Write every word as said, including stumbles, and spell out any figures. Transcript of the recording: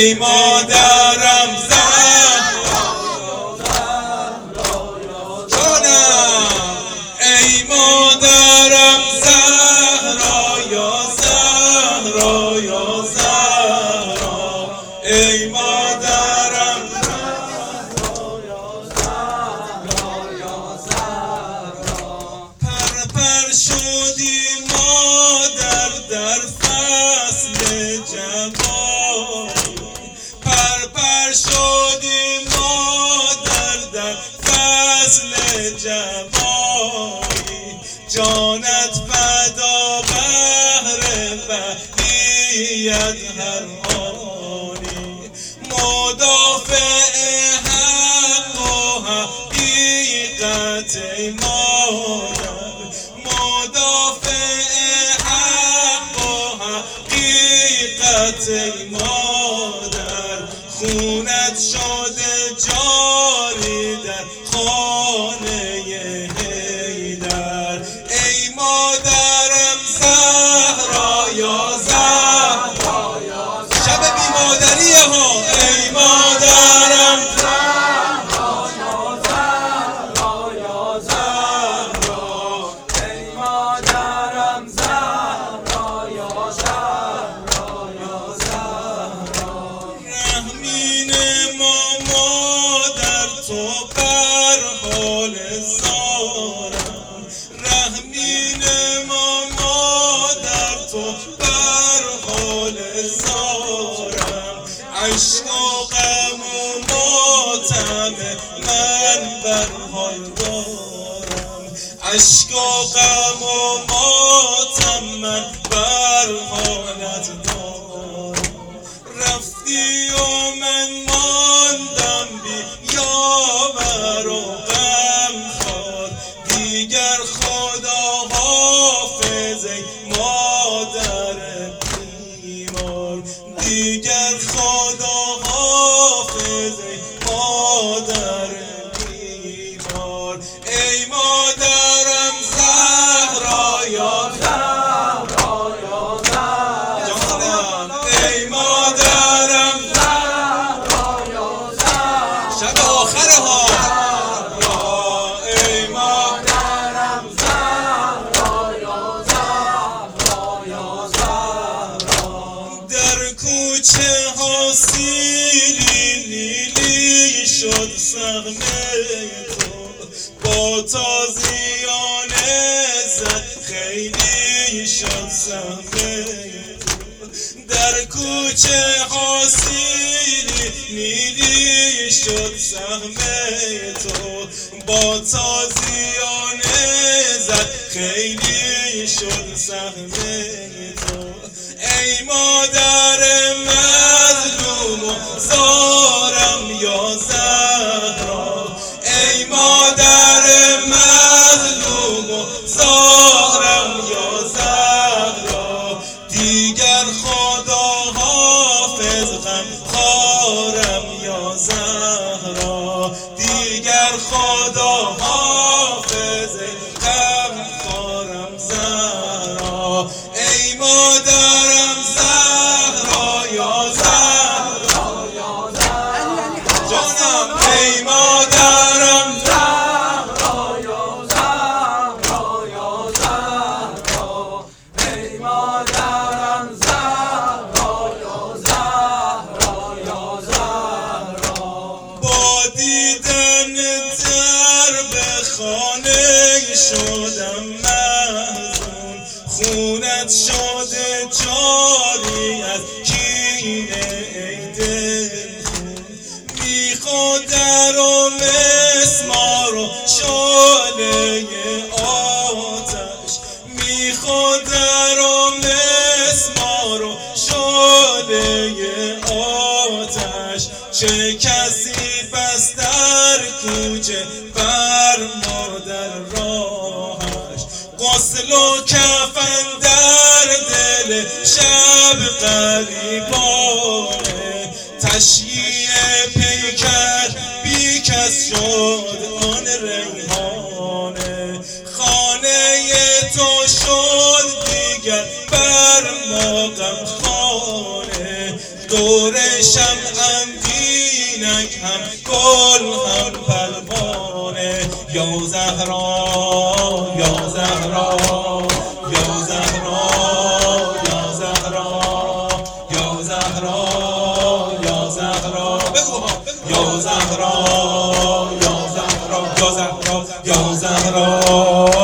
ای مادرم زهرا جانم، ای مادرم زهرا یا زهرا یا زهرا، ای مادرم زهرا یا زهرا یا زهرا. پر پر شدی مادر در فصل جوانی، پر پر شدی مادر در فصل جوانی، جانت فدا بهر بقیت هر آنی، مدافع حق و حقیقت ای مادر، مدافع حق و حقیقت ای مادر، خونت شده جاری در خانه حیدر، ای مادرم زهرا یا زهرا یا زهرا. شب بی مادریه ها، ای مادرم زهرا یا زهرا یا زهرا، ای مادرم زهرا یا زهرا یا زهرا. رحمین ما مادر تو بر حال زارم، رحمین ما مادر تو بر حال زارم، عشق و غم و ماتم من بر حال دارم، عشق و غم و ماتم من بر حالت دارم. رفتی و من ماندم بی یاور و غمخوار، دیگر خدا حافظ ای مادر بیمار، دیگر خدا حافظ ای مادر بیمار، ای مادرم زهرا یا زهرا یا زهرا، ای مادرم زهرا یا زهرا. شب آخره ها، ای مادرم زهرا یا زهرا یا زهرا. در کوچه ها سیلی لیلی شد سهم تو، با تازیان زد خیلی شد سهم تو، در کوچه ها سیلی نیلی شد سهم تو، با تازیان زد خیلی شد سهم تو، ای مادر مظلوم و زارم یا زهرا، ای مادر مظلوم و زارم یا زهرا، دیگر خدا حافظ غم خارم یا زهرا، دیگر خدا حافظ غم خارم زهرا، ای مادرم زهرا یا زهرا یا زهرا جانم، ای مادرم زهرا یا زهرا یا زهرا، ای مادرم زهرا یا زهرا یا زهرا. با دیدن درب خانه شدم محزون، خونت شده جاری از کینه ای دلخون، میخواد در و مسمار و شعله آتش، میخواد در و مسمار و شعله آتش، چه کسی پس در کوچه بر مادر راهش، غسل و کفن در دل شب غریبانه، تشییع پیکر بی کس شد آن ریحانه، خانه تو شد دیگر بر ما غمخانه، دور شمعم دینک هم گل هم پروانه یا زهرا یا زهرا یا زهرا یا زهرا یا زهرا یا زهرا یا زهرا یا زهرا یا زهرا یا زهرا